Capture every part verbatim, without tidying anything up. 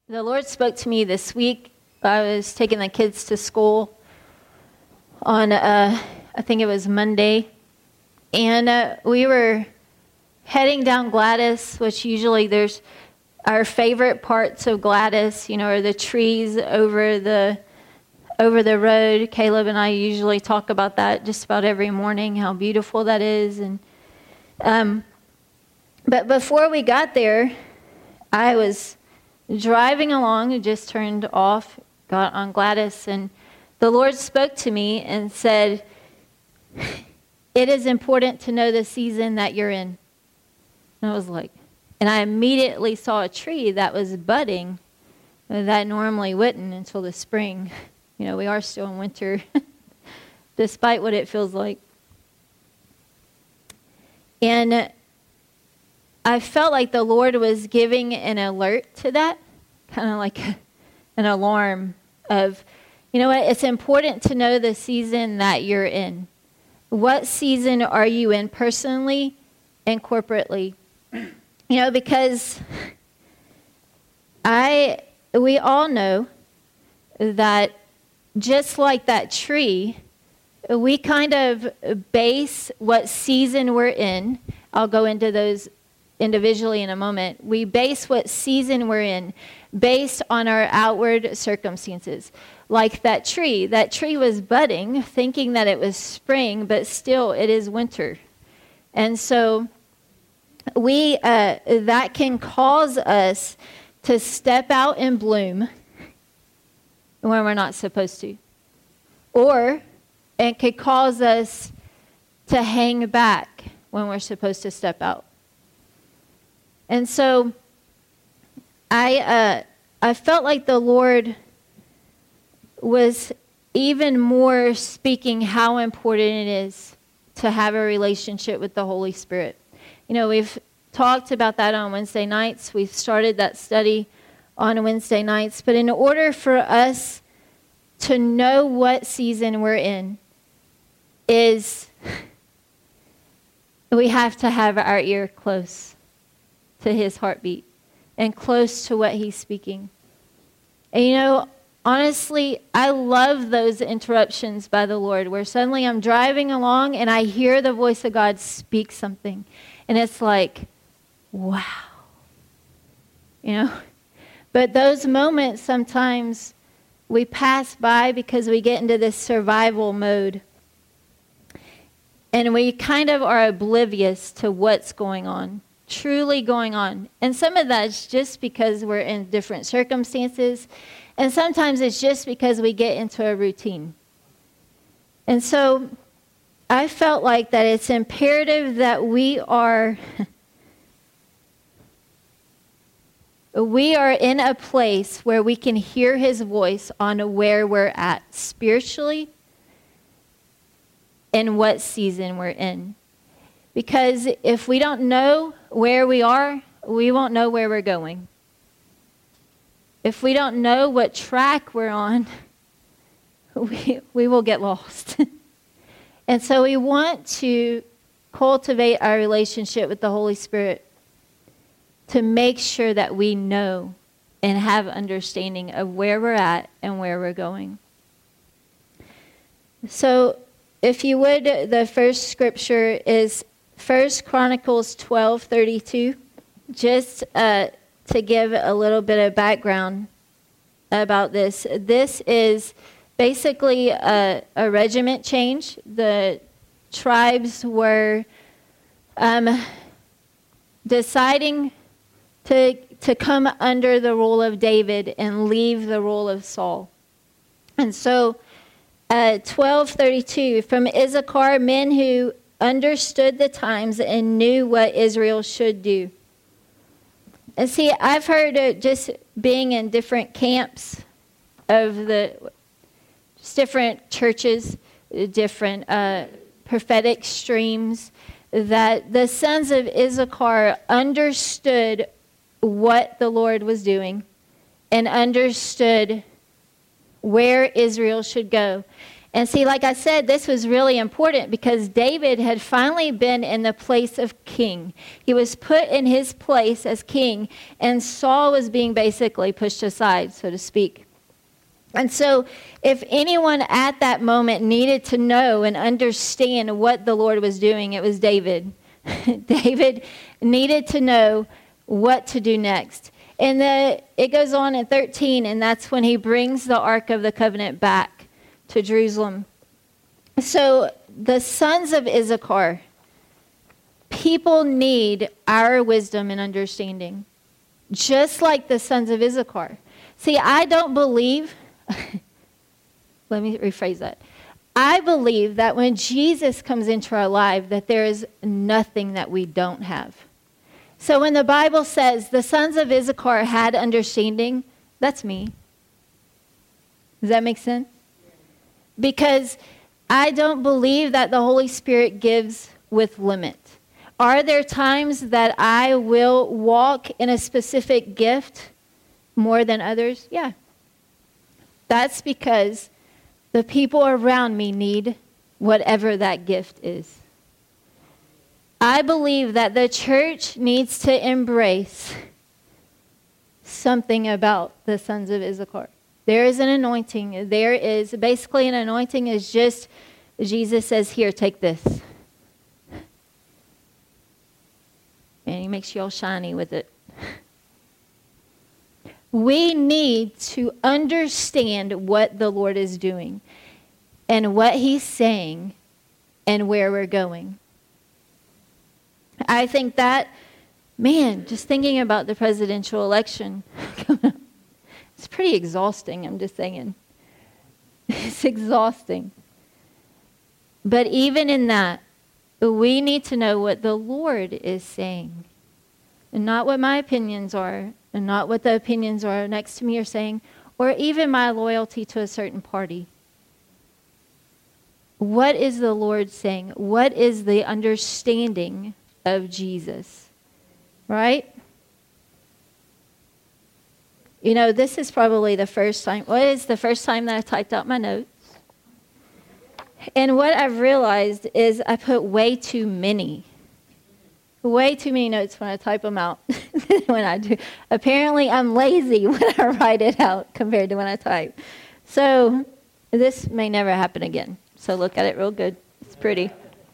The Lord spoke to me this week. I was taking the kids to school on, uh, I think it was Monday, and uh, we were heading down Gladys, which usually there's our favorite parts of Gladys, you know, are the trees over the over the road. Caleb and I usually talk about that just about every morning, how beautiful that is. And um, but before we got there, I was driving along and just turned off, got on Gladys, and the Lord spoke to me and said, "It is important to know the season that you're in." And I was like, and I immediately saw a tree that was budding that normally wouldn't until the spring. You know, we are still in winter, despite what it feels like. And I felt like the Lord was giving an alert to that, kind of like an alarm of, you know what, it's important to know the season that you're in. What season are you in personally and corporately? You know, because I, we all know that just like that tree, we kind of base what season we're in. I'll go into those individually in a moment. We base what season we're in based on our outward circumstances. Like that tree. That tree was budding, thinking that it was spring, but still it is winter. And so we uh, that can cause us to step out and bloom when we're not supposed to. Or it could cause us to hang back when we're supposed to step out. And so I uh, I felt like the Lord was even more speaking how important it is to have a relationship with the Holy Spirit. You know, we've talked about that on Wednesday nights. We've started that study on Wednesday nights. But in order for us to know what season we're in, is we have to have our ear close to his heartbeat and close to what he's speaking. And you know, honestly, I love those interruptions by the Lord where suddenly I'm driving along and I hear the voice of God speak something. And it's like, wow. You know? But those moments sometimes we pass by because we get into this survival mode. And we kind of are oblivious to what's going on, truly going on. And some of that's just because we're in different circumstances. And sometimes it's just because we get into a routine. And so I felt like that it's imperative that we are we are in a place where we can hear his voice on where we're at spiritually and what season we're in. Because if we don't know where we are, we won't know where we're going. If we don't know what track we're on, we, we will get lost. And so we want to cultivate our relationship with the Holy Spirit to make sure that we know and have understanding of where we're at and where we're going. So if you would, the first scripture is First Chronicles twelve thirty-two. Just uh, to give a little bit of background about this. This is basically a, a regiment change. The tribes were um, deciding to, to come under the rule of David and leave the rule of Saul. And so uh, twelve thirty-two, from Issachar, men who understood the times and knew what Israel should do. And see, I've heard uh, just being in different camps of the, just different churches, different uh, prophetic streams, that the sons of Issachar understood what the Lord was doing and understood where Israel should go. And see, like I said, this was really important because David had finally been in the place of king. He was put in his place as king, and Saul was being basically pushed aside, so to speak. And so if anyone at that moment needed to know and understand what the Lord was doing, it was David. David needed to know what to do next. And the, it goes on in thirteen, and that's when he brings the Ark of the Covenant back to Jerusalem. So the sons of Issachar, people need our wisdom and understanding, just like the sons of Issachar. See, I don't believe, let me rephrase that. I believe that when Jesus comes into our life, that there is nothing that we don't have. So when the Bible says the sons of Issachar had understanding, that's me. Does that make sense? Because I don't believe that the Holy Spirit gives with limit. Are there times that I will walk in a specific gift more than others? Yeah. That's because the people around me need whatever that gift is. I believe that the church needs to embrace something about the sons of Issachar. There is an anointing. There is, basically an anointing is just, Jesus says, here, take this. And he makes you all shiny with it. We need to understand what the Lord is doing and what he's saying and where we're going. I think that, man, just thinking about the presidential election, it's pretty exhausting, I'm just saying. It's exhausting. But even in that, we need to know what the Lord is saying. And not what my opinions are, and not what the opinions are next to me are saying, or even my loyalty to a certain party. What is the Lord saying? What is the understanding of Jesus? Right? You know, this is probably the first time, well, it's the first time that I typed out my notes. And what I've realized is I put way too many, way too many notes when I type them out when I do. Apparently, I'm lazy when I write it out compared to when I type. So this may never happen again. So look at it real good. It's pretty.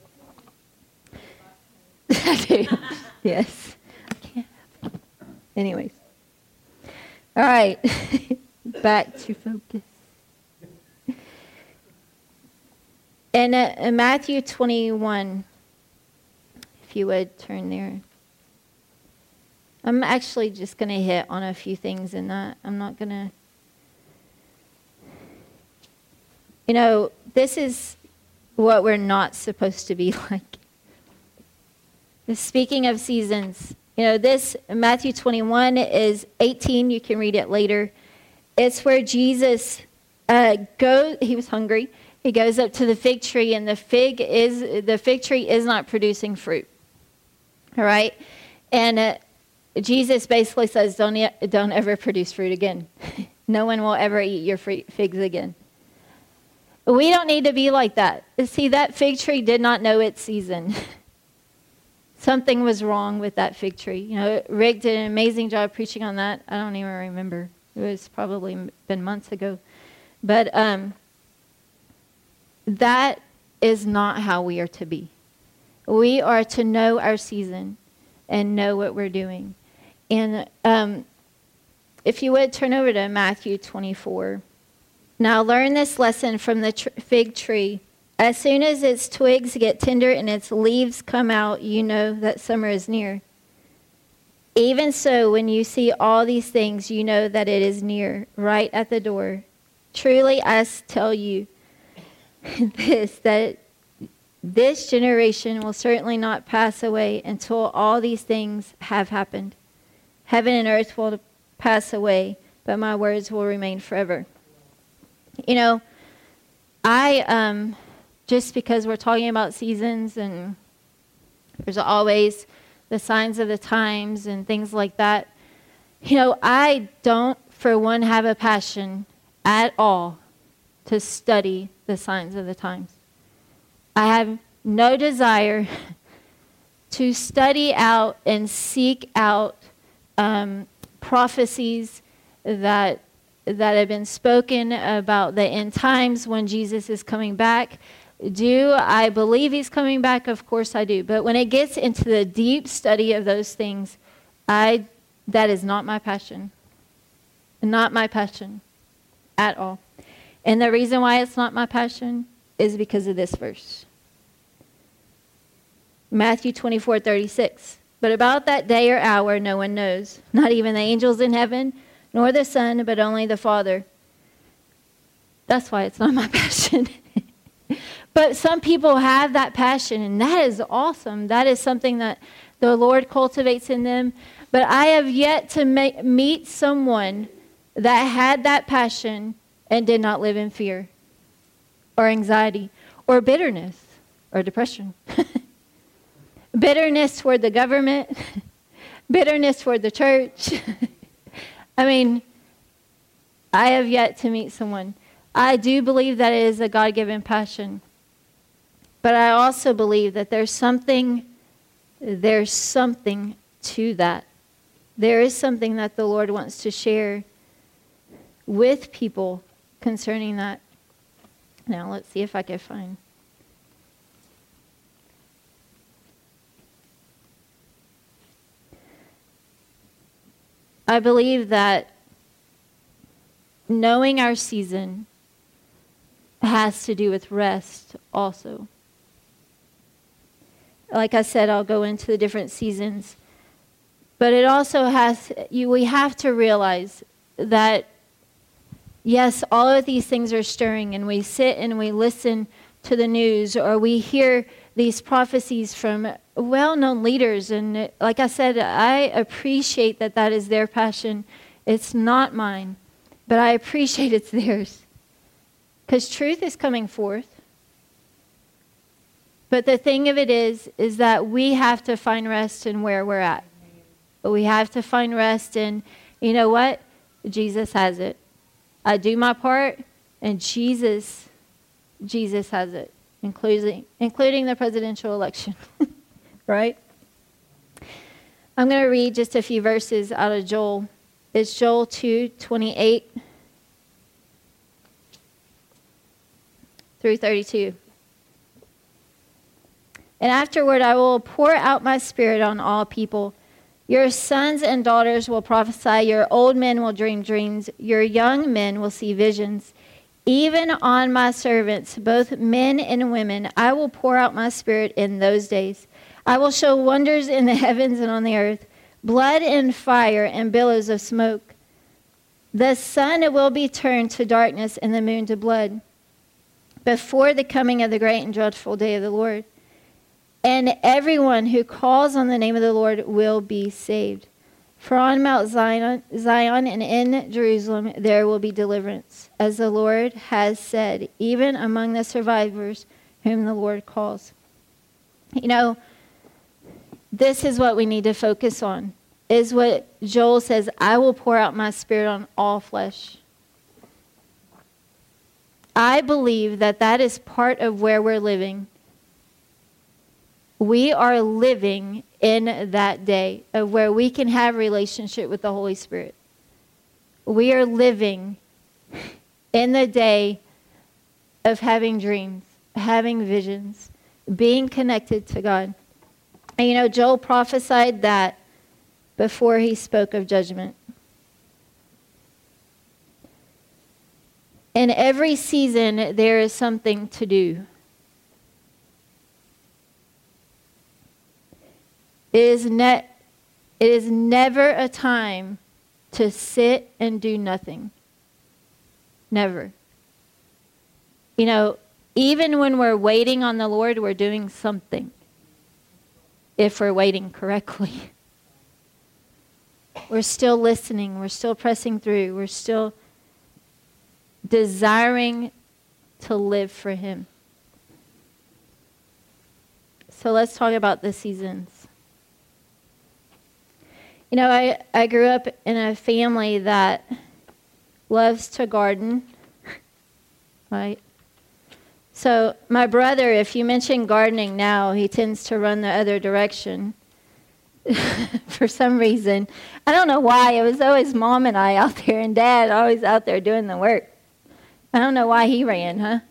I do. Yes. Anyways. All right. Back to focus. In, uh, in Matthew twenty-one, if you would turn there. I'm actually just going to hit on a few things in that. I'm not going to... You know, this is what we're not supposed to be like. Speaking of seasons, you know, this Matthew twenty-one is eighteen. You can read it later. It's where Jesus uh, goes. He was hungry. He goes up to the fig tree, and the fig is the fig tree is not producing fruit. All right, and uh, Jesus basically says, "Don't e- don't ever produce fruit again. No one will ever eat your figs again." We don't need to be like that. See, that fig tree did not know its season. Something was wrong with that fig tree. You know, Rick did an amazing job preaching on that. I don't even remember. It was probably been months ago. But um, that is not how we are to be. We are to know our season and know what we're doing. And um, if you would turn over to Matthew twenty-four. Now learn this lesson from the tr- fig tree. As soon as its twigs get tender and its leaves come out, you know that summer is near. Even so, when you see all these things, you know that it is near, right at the door. Truly, I tell you this, that this generation will certainly not pass away until all these things have happened. Heaven and earth will pass away, but my words will remain forever. You know, I, um, just because we're talking about seasons and there's always the signs of the times and things like that, you know, I don't, for one, have a passion at all to study the signs of the times. I have no desire to study out and seek out um, prophecies that that have been spoken about the end times when Jesus is coming back. Do I believe he's coming back? Of course I do. But when it gets into the deep study of those things, I that is not my passion. Not my passion at all. And the reason why it's not my passion is because of this verse. Matthew twenty-four thirty-six. But about that day or hour no one knows, not even the angels in heaven, nor the Son, but only the Father. That's why it's not my passion. But some people have that passion, and that is awesome. That is something that the Lord cultivates in them. But I have yet to ma- meet someone that had that passion and did not live in fear or anxiety or bitterness or depression. Bitterness toward the government, bitterness toward the church. I mean, I have yet to meet someone. I do believe that it is a God-given passion. But I also believe that there's something, there's something to that. There is something that the Lord wants to share with people concerning that. Now, let's see if I can find. I believe that knowing our season has to do with rest also. Like I said, I'll go into the different seasons. But it also has, you, we have to realize that, yes, all of these things are stirring, and we sit and we listen to the news, or we hear these prophecies from well-known leaders. And like I said, I appreciate that that is their passion. It's not mine, but I appreciate it's theirs. Because truth is coming forth. But the thing of it is, is that we have to find rest in where we're at. But we have to find rest in, you know what? Jesus has it. I do my part, and Jesus, Jesus has it, including, including the presidential election. Right? I'm going to read just a few verses out of Joel. It's Joel two twenty-eight through thirty-two. And afterward I will pour out my spirit on all people. Your sons and daughters will prophesy, your old men will dream dreams, your young men will see visions. Even on my servants, both men and women, I will pour out my spirit in those days. I will show wonders in the heavens and on the earth, blood and fire and billows of smoke. The sun will be turned to darkness and the moon to blood before the coming of the great and dreadful day of the Lord. And everyone who calls on the name of the Lord will be saved. For on Mount Zion, Zion and in Jerusalem there will be deliverance, as the Lord has said, even among the survivors whom the Lord calls. You know, this is what we need to focus on, is what Joel says, I will pour out my spirit on all flesh. I believe that that is part of where we're living. We are living in that day of where we can have relationship with the Holy Spirit. We are living in the day of having dreams, having visions, being connected to God. And you know, Joel prophesied that before he spoke of judgment. In every season, there is something to do. It is, ne- it is never a time to sit and do nothing. Never. You know, even when we're waiting on the Lord, we're doing something. If we're waiting correctly. We're still listening. We're still pressing through. We're still desiring to live for Him. So let's talk about the seasons. You know, I, I grew up in a family that loves to garden. right? So my brother, if you mention gardening now, he tends to run the other direction for some reason. I don't know why. It was always Mom and I out there, and Dad always out there doing the work. I don't know why he ran, huh?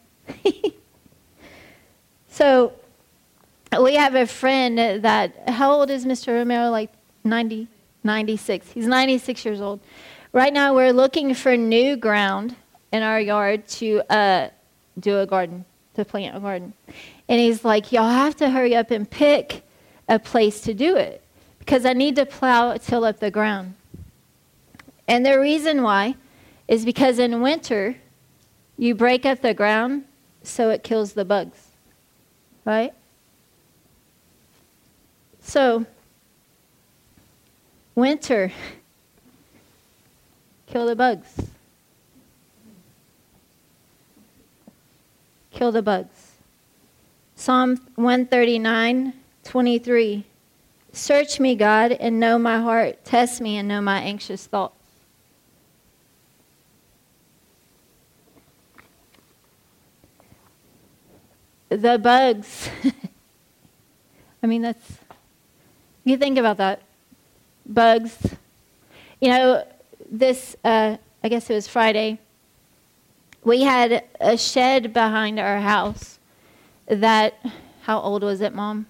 So we have a friend that, how old is Mister Romero? Like ninety, ninety-six. He's ninety-six years old. Right now we're looking for new ground in our yard to uh, do a garden, to plant a garden. And he's like, y'all have to hurry up and pick a place to do it because I need to plow, till up the ground. And the reason why is because in winter, you break up the ground so it kills the bugs, right? So, winter, kill the bugs. Kill the bugs. Psalm one thirty-nine, twenty-three. Search me, God, and know my heart. Test me and know my anxious thoughts. The bugs. I mean, that's, you think about that. Bugs. You know, this, uh, I guess it was Friday, we had a shed behind our house that, how old was it, Mom?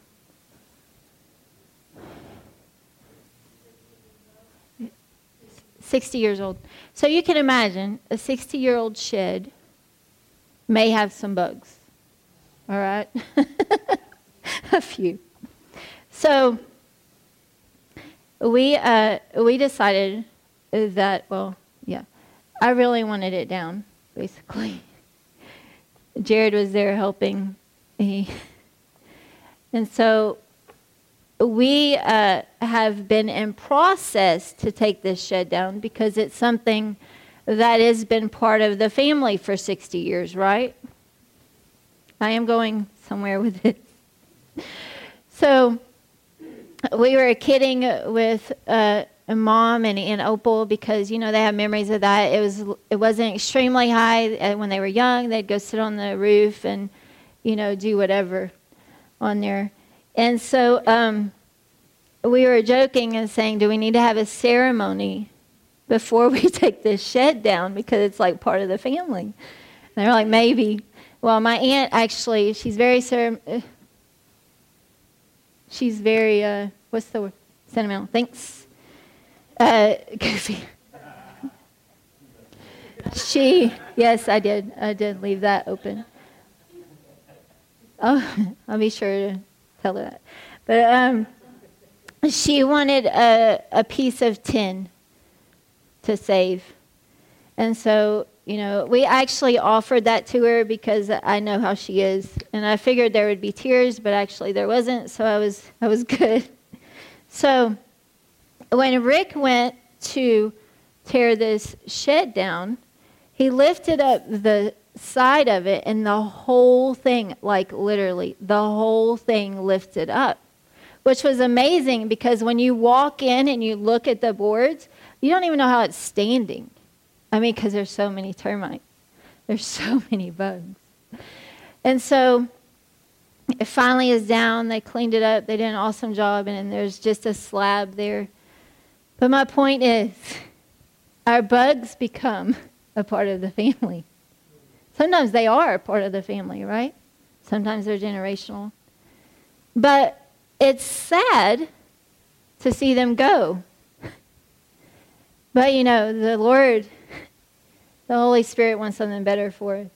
sixty years old. So you can imagine a sixty-year-old shed may have some bugs. All right? A few. So we uh, we decided that, well, yeah, I really wanted it down, basically. Jared was there helping. He, and so we uh, have been in process to take this shed down because it's something that has been part of the family for sixty years, right? I am going somewhere with it. So we were kidding with uh, Mom and Aunt Opal because, you know, they have memories of that. It was it wasn't extremely high. When they were young, they'd go sit on the roof and, you know, do whatever on there. And so um, we were joking and saying, do we need to have a ceremony before we take this shed down because it's like part of the family? And they're like, maybe. Well, my aunt actually, she's very, she's very, uh, what's the word? Sentimental. Thanks. Uh, she, yes, I did. I did leave that open. Oh, I'll be sure to tell her that. But um, she wanted a, a piece of tin to save. And so, you know, we actually offered that to her because I know how she is. And I figured there would be tears, but actually there wasn't, so I was I was good. So when Rick went to tear this shed down, he lifted up the side of it, and the whole thing, like literally, the whole thing lifted up, which was amazing because when you walk in and you look at the boards, you don't even know how it's standing. I mean, because there's so many termites. There's so many bugs. And so it finally is down. They cleaned it up. They did an awesome job, and then there's just a slab there. But my point is, our bugs become a part of the family. Sometimes they are a part of the family, right? Sometimes they're generational. But it's sad to see them go. But, you know, the Lord, the Holy Spirit wants something better for us.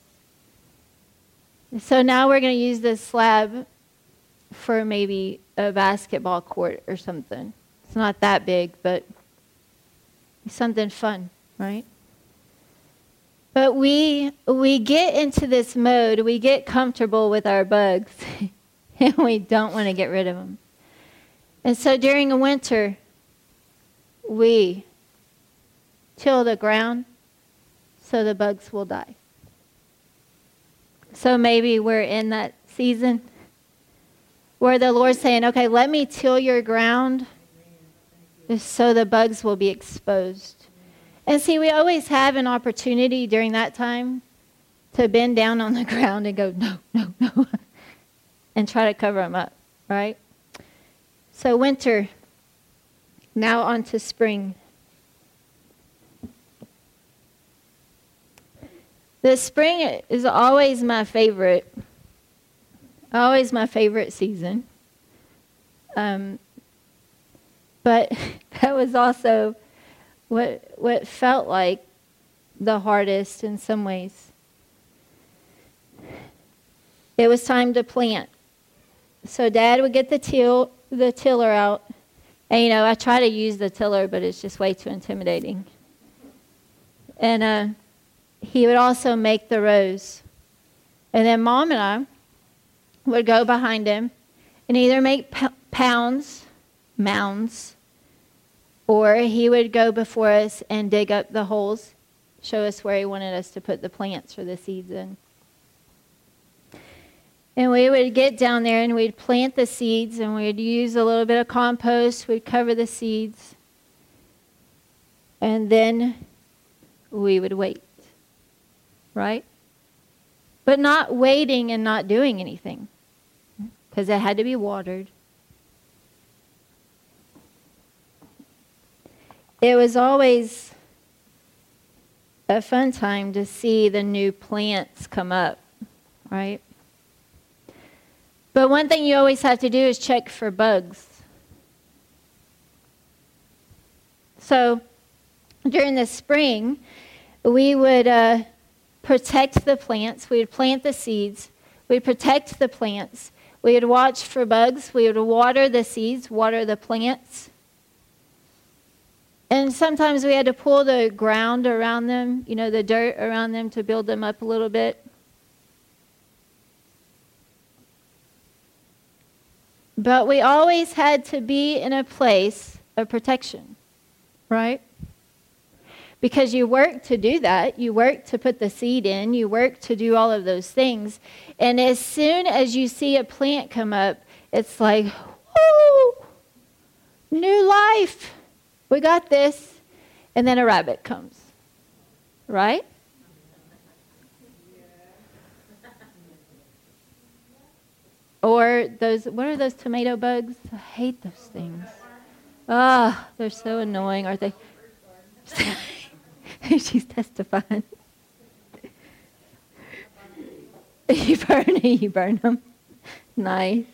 So now we're going to use this slab for maybe a basketball court or something. It's not that big, but it's something fun, right? But we we get into this mode, we get comfortable with our bugs, and we don't want to get rid of them. And so during the winter, we till the ground so the bugs will die. So maybe we're in that season where the Lord's saying, okay, let me till your ground so the bugs will be exposed. And see, we always have an opportunity during that time to bend down on the ground and go, no, no, no, and try to cover them up, right? So winter, now on to spring. The spring is always my favorite, always my favorite season. Um, but that was also what what felt like the hardest in some ways. It was time to plant. So Dad would get the till the tiller out. And, you know, I try to use the tiller, but it's just way too intimidating. And uh, he would also make the rows. And then Mom and I would go behind him and either make p- pounds, mounds, or he would go before us and dig up the holes, show us where he wanted us to put the plants or the seeds in. And we would get down there and we'd plant the seeds and we'd use a little bit of compost. We'd cover the seeds. And then we would wait. Right? But not waiting and not doing anything. Because it had to be watered. It was always a fun time to see the new plants come up. Right? But one thing you always have to do is check for bugs. So during the spring, we would uh, protect the plants. We would plant the seeds. We'd protect the plants. We would watch for bugs. We would water the seeds, water the plants. And sometimes we had to pull the ground around them, you know, the dirt around them to build them up a little bit. But we always had to be in a place of protection, right? Because you work to do that. You work to put the seed in. You work to do all of those things. And as soon as you see a plant come up, it's like, woo, new life. We got this. And then a rabbit comes, right? Or those, what are those tomato bugs? I hate those things. Ah, oh, they're so annoying, aren't they? She's testifying. You burn you burn them. Nice.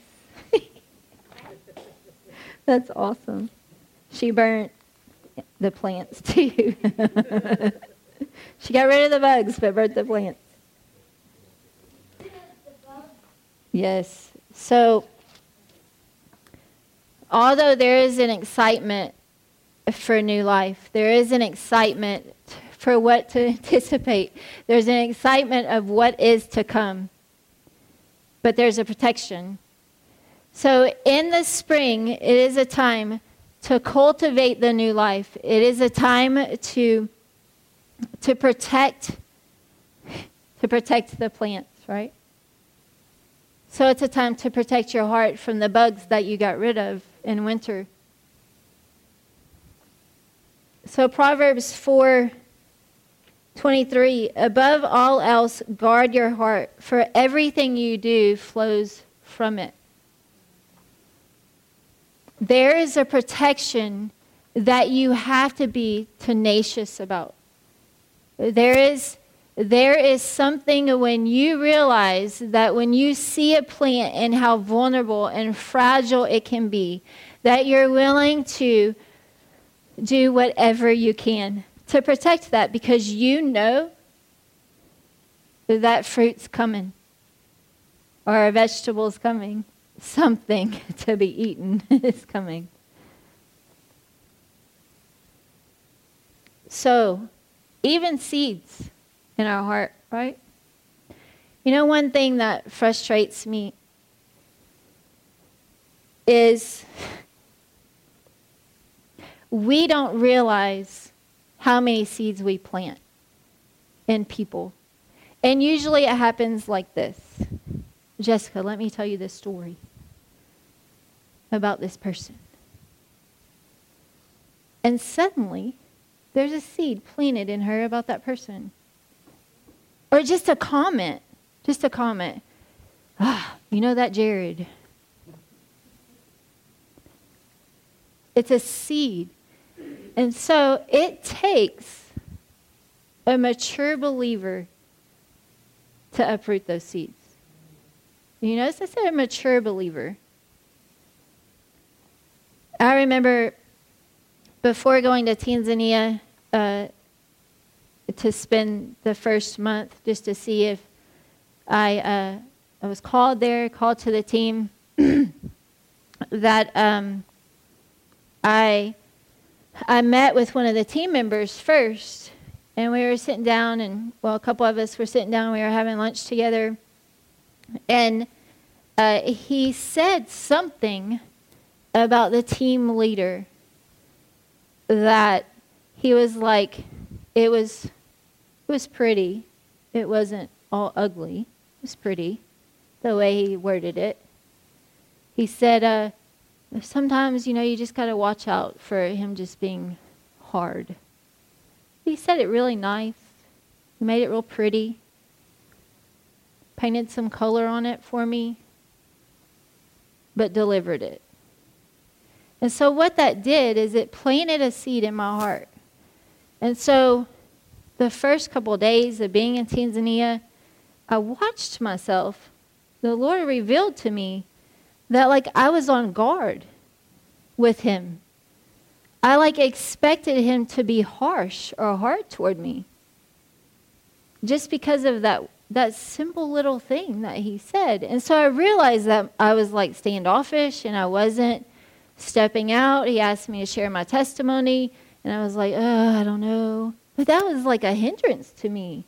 That's awesome. She burnt the plants too. She got rid of the bugs, but burnt the plants. Yes. So, although there is an excitement for new life, there is an excitement for what to anticipate. There's an excitement of what is to come. But there's a protection. So, in the spring, it is a time to cultivate the new life. It is a time to to protect to protect the plants, right? So it's a time to protect your heart from the bugs that you got rid of in winter. So Proverbs four twenty-three, above all else, guard your heart, for everything you do flows from it. There is a protection that you have to be tenacious about. There is There is something when you realize that when you see a plant and how vulnerable and fragile it can be, that you're willing to do whatever you can to protect that because you know that fruit's coming or a vegetable's coming. Something to be eaten is coming. So, even seeds in our heart, right? You know, one thing that frustrates me is we don't realize how many seeds we plant in people. And usually it happens like this. Jessica, let me tell you this story about this person. And suddenly, there's a seed planted in her about that person. Or just a comment. Just a comment. Ah, you know that Jared. It's a seed. And so it takes a mature believer to uproot those seeds. You notice I said a mature believer. I remember before going to Tanzania uh, to spend the first month just to see if I uh, I was called there, called to the team, that um, I I met with one of the team members first, and we were sitting down, and well, a couple of us were sitting down, we were having lunch together, and uh, he said something about the team leader that he was like, it was, it was pretty. It wasn't all ugly. It was pretty, the way he worded it. He said, uh, sometimes, you know, you just got to watch out for him just being hard. He said it really nice. He made it real pretty. Painted some color on it for me, but delivered it. And so what that did is it planted a seed in my heart. And so the first couple of days of being in Tanzania, I watched myself. The Lord revealed to me that like I was on guard with him. I like expected him to be harsh or hard toward me. Just because of that that simple little thing that he said. And so I realized that I was like standoffish and I wasn't stepping out. He asked me to share my testimony, and I was like, oh, I don't know. But that was like a hindrance to me.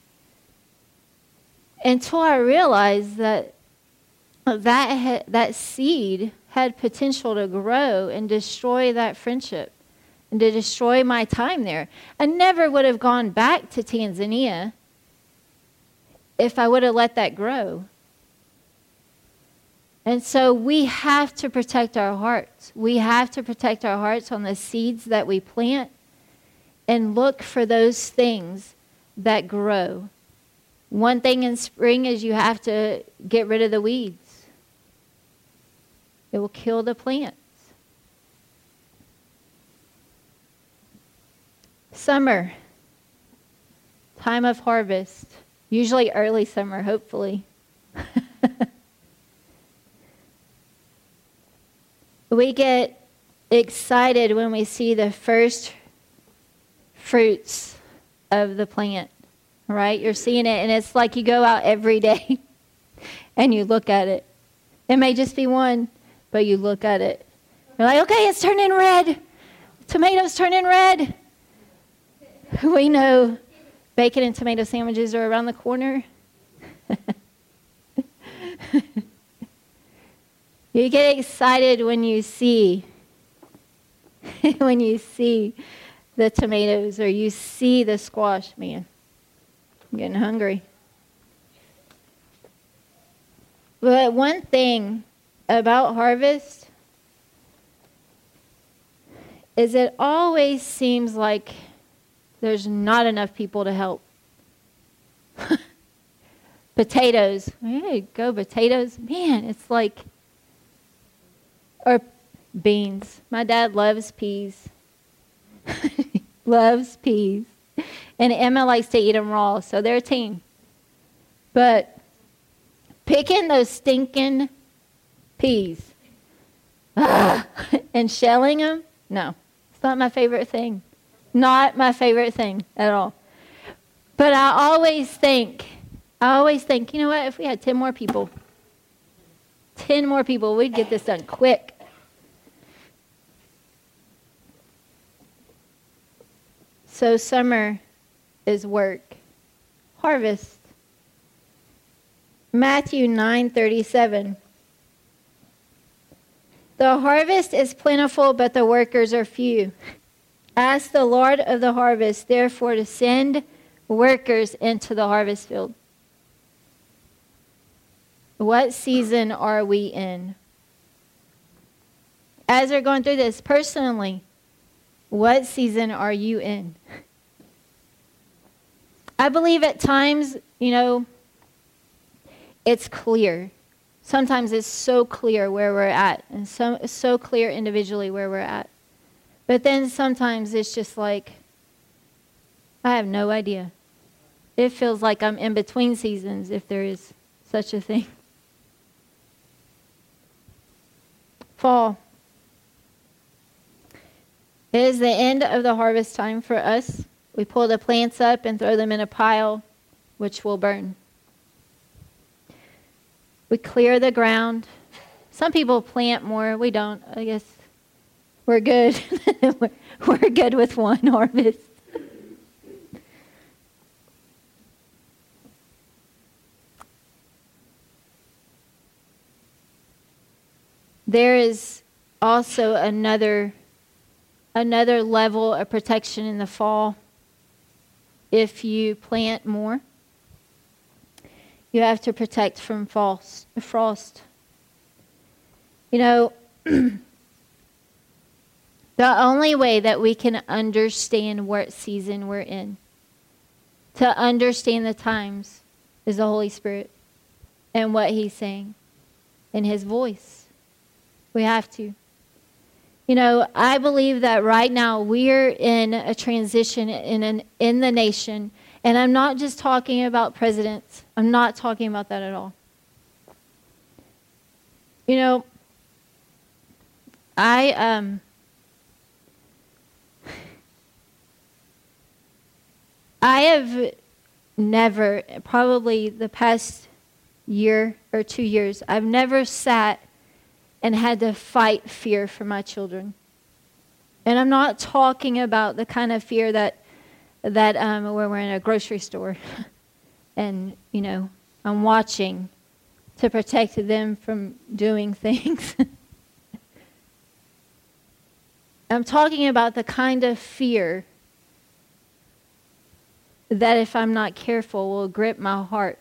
Until I realized that that, ha- that seed had potential to grow and destroy that friendship and to destroy my time there. I never would have gone back to Tanzania if I would have let that grow. And so we have to protect our hearts. We have to protect our hearts on the seeds that we plant and look for those things that grow. One thing in spring is you have to get rid of the weeds. It will kill the plants. Summer, time of harvest, usually early summer, hopefully. We get excited when we see the first fruits of the plant, right? You're seeing it, and it's like you go out every day and you look at it. It may just be one, but you look at it. You're like, okay, it's turning red. Tomatoes turning red. We know bacon and tomato sandwiches are around the corner. You get excited when you see, when you see the tomatoes or you see the squash. Man, I'm getting hungry. But one thing about harvest is it always seems like there's not enough people to help. Potatoes. There you go, potatoes. Man, it's like... Or beans. My dad loves peas. Loves peas. And Emma likes to eat them raw, so they're a team. But picking those stinking peas ah, and shelling them, no. It's not my favorite thing. Not my favorite thing at all. But I always think, I always think, you know what, if we had ten more people, ten more people, we'd get this done quick. So summer is work. Harvest. Matthew nine thirty-seven. The harvest is plentiful, but the workers are few. Ask the Lord of the harvest, therefore, to send workers into the harvest field. What season are we in? As we're going through this, personally, what season are you in? I believe at times, you know, it's clear. Sometimes it's so clear where we're at, and so so clear individually where we're at. But then sometimes it's just like, I have no idea. It feels like I'm in between seasons, if there is such a thing. Fall. It is the end of the harvest time for us. We pull the plants up and throw them in a pile, which will burn. We clear the ground. Some people plant more. We don't. I guess we're good. We're good with one harvest. There is also another another level of protection in the fall. If you plant more, you have to protect from frost. frost. You know, the only way that we can understand what season we're in, to understand the times, is the Holy Spirit and what He's saying in His voice. We have to. You know, I believe that right now we're in a transition in an, in the nation. And I'm not just talking about presidents. I'm not talking about that at all. You know, I um I have never, probably the past year or two years, I've never sat and had to fight fear for my children. And I'm not talking about the kind of fear that that um, where we're in a grocery store and, you know, I'm watching to protect them from doing things. I'm talking about the kind of fear that, if I'm not careful, will grip my heart.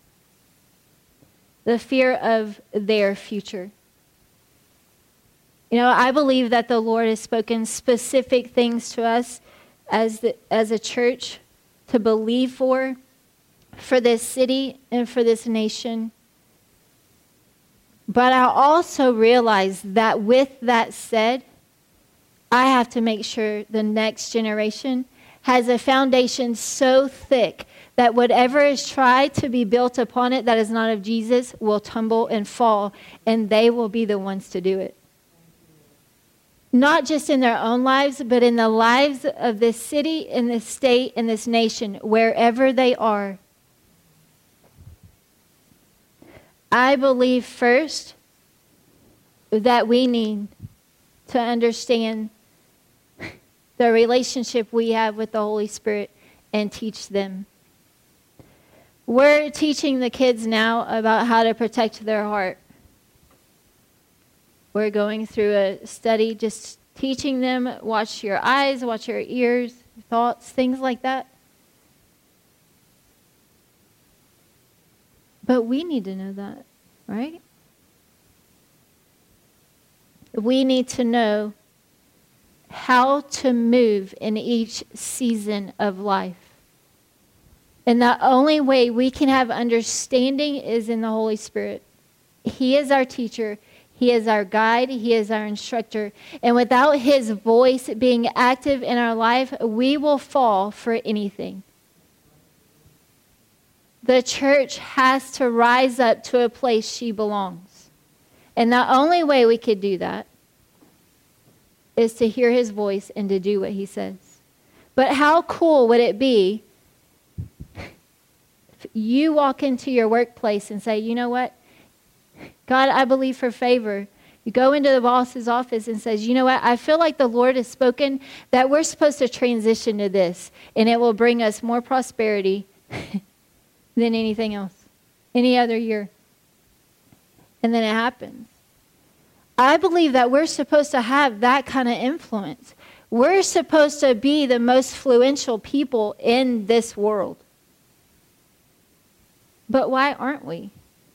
The fear of their future. You know, I believe that the Lord has spoken specific things to us as the, as a church to believe for, for this city and for this nation. But I also realize that with that said, I have to make sure the next generation has a foundation so thick that whatever is tried to be built upon it that is not of Jesus will tumble and fall, and they will be the ones to do it. Not just in their own lives, but in the lives of this city, in this state, in this nation, wherever they are. I believe first that we need to understand the relationship we have with the Holy Spirit and teach them. We're teaching the kids now about how to protect their heart. We're going through a study just teaching them, watch your eyes, watch your ears, thoughts, things like that. But we need to know that, right? We need to know how to move in each season of life. And the only way we can have understanding is in the Holy Spirit. He is our teacher. He is our guide. He is our instructor. And without His voice being active in our life, we will fall for anything. The church has to rise up to a place she belongs. And the only way we could do that is to hear His voice and to do what He says. But how cool would it be if you walk into your workplace and say, you know what? God, I believe for favor. You go into the boss's office and says, you know what? I feel like the Lord has spoken that we're supposed to transition to this, and it will bring us more prosperity than anything else, any other year. And then it happens. I believe that we're supposed to have that kind of influence. We're supposed to be the most influential people in this world. But why aren't we?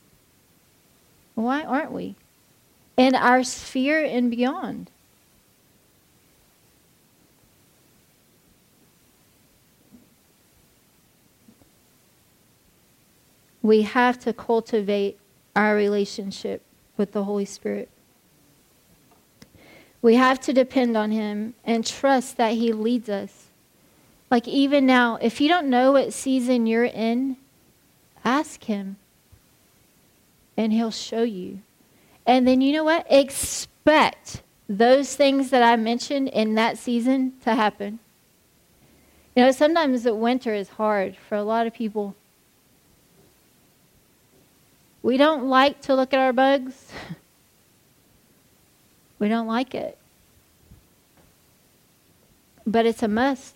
Why aren't we? In our sphere and beyond. we have to cultivate our relationship with the Holy Spirit. We have to depend on him and trust that he leads us. Like even now, if you don't know what season you're in, ask him. And he'll show you. And then you know what? Expect those things that I mentioned in that season to happen. You know, sometimes the winter is hard for a lot of people. We don't like to look at our bugs. We don't like it. But it's a must.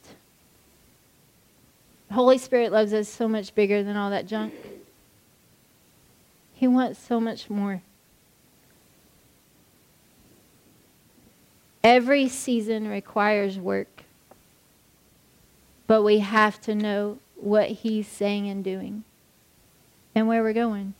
Holy Spirit loves us so much bigger than all that junk. He wants so much more. Every season requires work. But we have to know what he's saying and doing and where we're going.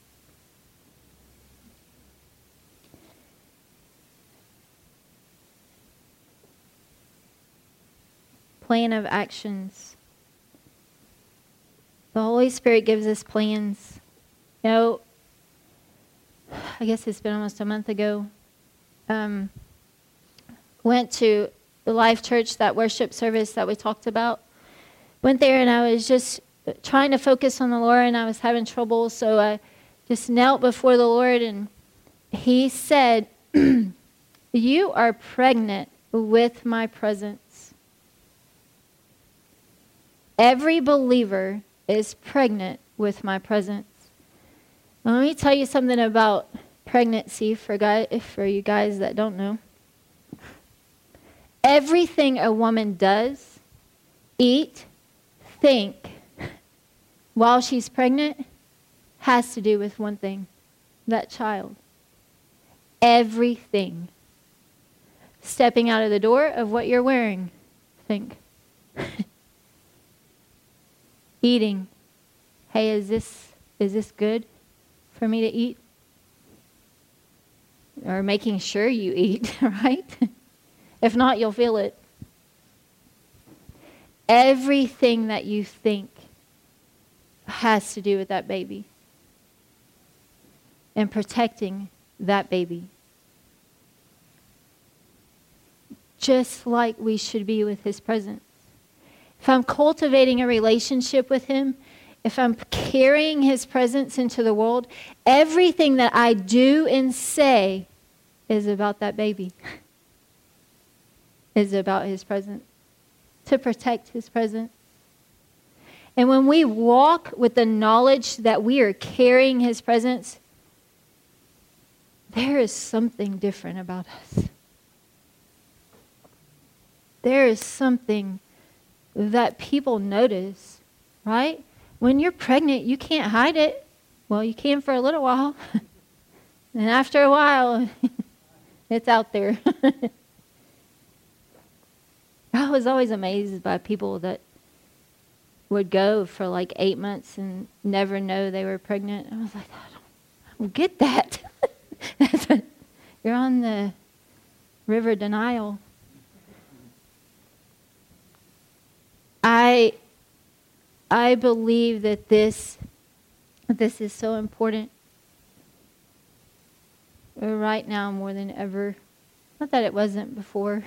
Plan of actions. The Holy Spirit gives us plans. You know, I guess it's been almost a month ago. Um, went to the Life Church, that worship service that we talked about. Went there and I was just trying to focus on the Lord and I was having trouble. So I just knelt before the Lord and he said, you are pregnant with my presence. Every believer is pregnant with my presence. Now, let me tell you something about pregnancy for guy, for you guys that don't know. Everything a woman does, eat, think, while she's pregnant, has to do with one thing, that child. Everything. Stepping out of the door of what you're wearing, think. Eating. Hey, is this is this good for me to eat? Or making sure you eat, right? If not, you'll feel it. Everything that you think has to do with that baby. And protecting that baby. Just like we should be with his presence. If I'm cultivating a relationship with him, if I'm carrying his presence into the world, everything that I do and say is about that baby. Is about his presence. To protect his presence. And when we walk with the knowledge that we are carrying his presence, there is something different about us. There is something that people notice, right? When you're pregnant, you can't hide it. Well, you can for a little while. And after a while, it's out there. I was always amazed by people that would go for like eight months and never know they were pregnant. I was like, I don't, I don't get that. You're on the river denial. I I believe that this this is so important right now more than ever. Not that it wasn't before.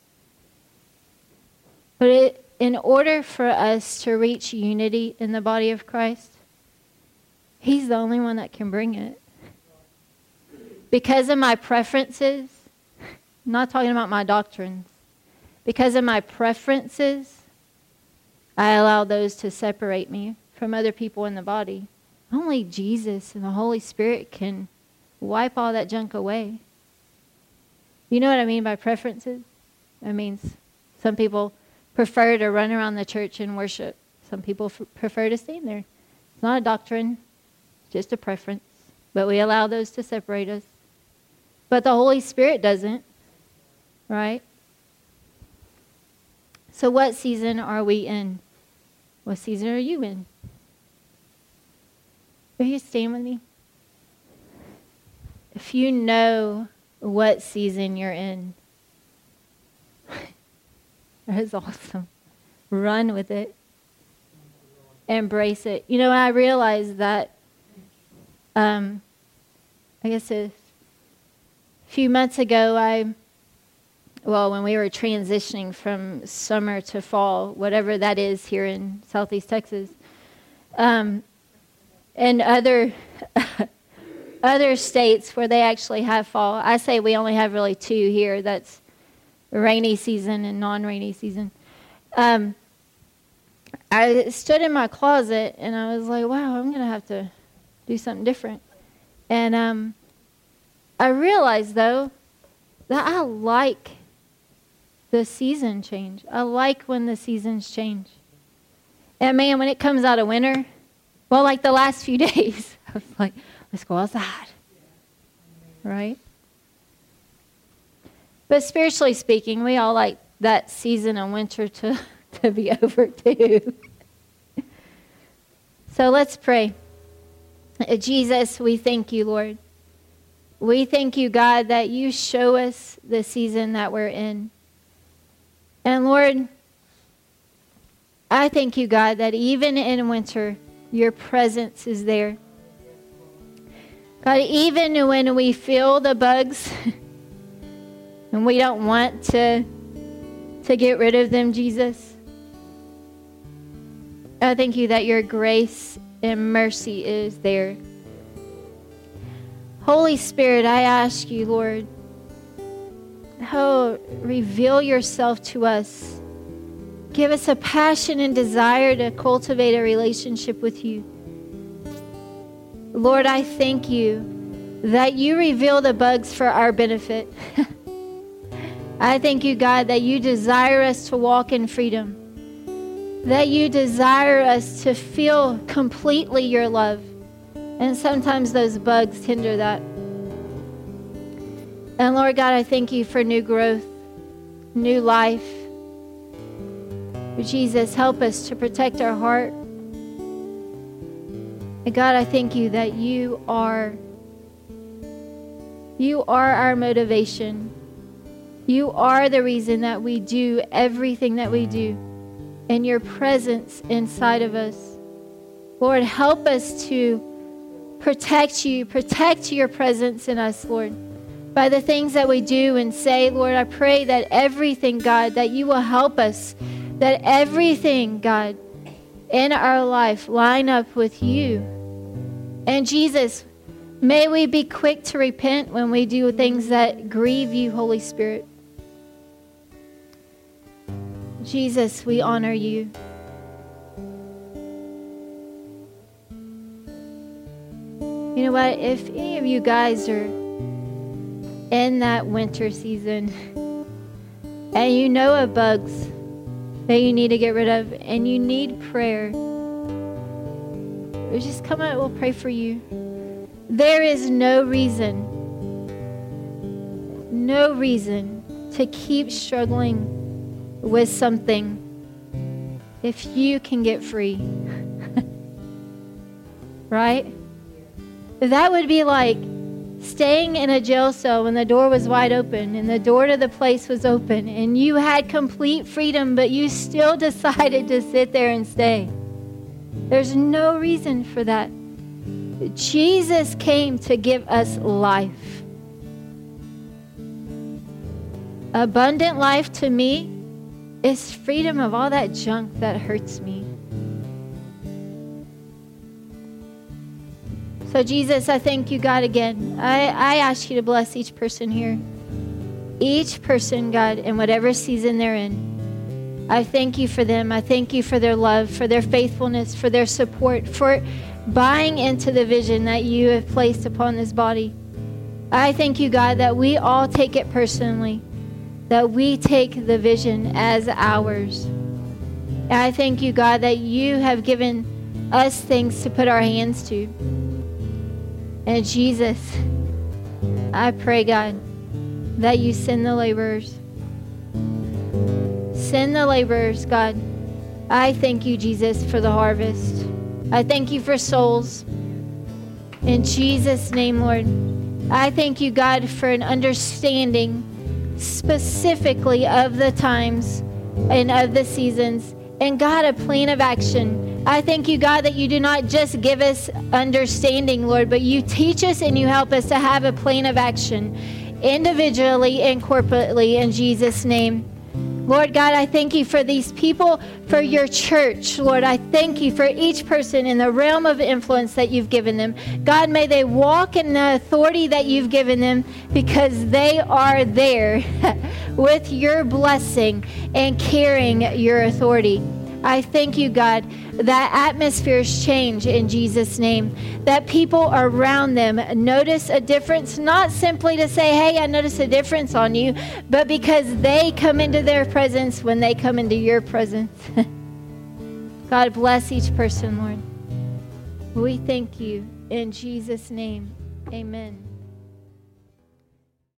But it, in order for us to reach unity in the body of Christ, he's the only one that can bring it. Because of my preferences, I'm not talking about my doctrines. Because of my preferences, I allow those to separate me from other people in the body. Only Jesus and the Holy Spirit can wipe all that junk away. You know what I mean by preferences? It means some people prefer to run around the church and worship. Some people f- prefer to stand there. It's not a doctrine, just a preference. But we allow those to separate us. But the Holy Spirit doesn't, right? So what season are we in? What season are you in? Will you stand with me? If you know what season you're in, that is awesome. Run with it. Embrace it. You know, I realized that Um, I guess a few months ago, I, well, when we were transitioning from summer to fall, whatever that is here in Southeast Texas, um, and other other states where they actually have fall. I say we only have really two here. That's rainy season and non-rainy season. Um, I stood in my closet and I was like, wow, I'm going to have to do something different. And um, I realized, though, that I like the season change. I like when the seasons change. And man, when it comes out of winter, well, like the last few days, I was like, let's go outside. Right? But spiritually speaking, we all like that season of winter to, to be over too. So let's pray. Jesus, we thank you, Lord. We thank you, God, that you show us the season that we're in. And Lord, I thank you, God, that even in winter, your presence is there. God, even when we feel the bugs and we don't want to, to get rid of them, Jesus, I thank you that your grace and mercy is there. Holy Spirit, I ask you, Lord, oh, reveal yourself to us. Give us a passion and desire to cultivate a relationship with you. Lord, I thank you that you reveal the bugs for our benefit. I thank you, God, that you desire us to walk in freedom, that you desire us to feel completely your love. And sometimes those bugs hinder that. And Lord God, I thank you for new growth, new life. Jesus, help us to protect our heart. And God, I thank you that you are, you are our motivation. You are the reason that we do everything that we do. And your presence inside of us. Lord, help us to protect you, protect your presence in us, Lord. By the things that we do and say, Lord, I pray that everything, God, that you will help us, that everything, God, in our life line up with you. And Jesus, may we be quick to repent when we do things that grieve you, Holy Spirit. Jesus, we honor you. You know what? If any of you guys are in that winter season and you know of bugs that you need to get rid of and you need prayer, just come out, we'll pray for you. There is no reason, no reason to keep struggling with something if you can get free. Right? That would be like staying in a jail cell when the door was wide open and the door to the place was open and you had complete freedom, but you still decided to sit there and stay. There's no reason for that. Jesus came to give us life. Abundant life to me is freedom of all that junk that hurts me. So Jesus, I thank you, God, again. I, I ask you to bless each person here. Each person, God, in whatever season they're in. I thank you for them. I thank you for their love, for their faithfulness, for their support, for buying into the vision that you have placed upon this body. I thank you, God, that we all take it personally, that we take the vision as ours. And I thank you, God, that you have given us things to put our hands to. And Jesus, I pray, God, that you send the laborers. Send the laborers, God. I thank you, Jesus, for the harvest. I thank you for souls. In Jesus' name, Lord. I thank you, God, for an understanding specifically of the times and of the seasons. And God, a plan of action I thank you, God, that you do not just give us understanding, Lord, but you teach us and you help us to have a plan of action individually and corporately in Jesus' name. Lord God, I thank you for these people, for your church. Lord, I thank you for each person in the realm of influence that you've given them. God, may they walk in the authority that you've given them because they are there with your blessing and carrying your authority. I thank you, God, that atmospheres change in Jesus' name, that people around them notice a difference, not simply to say, hey, I notice a difference on you, but because they come into their presence when they come into your presence. God, bless each person, Lord. We thank you in Jesus' name. Amen.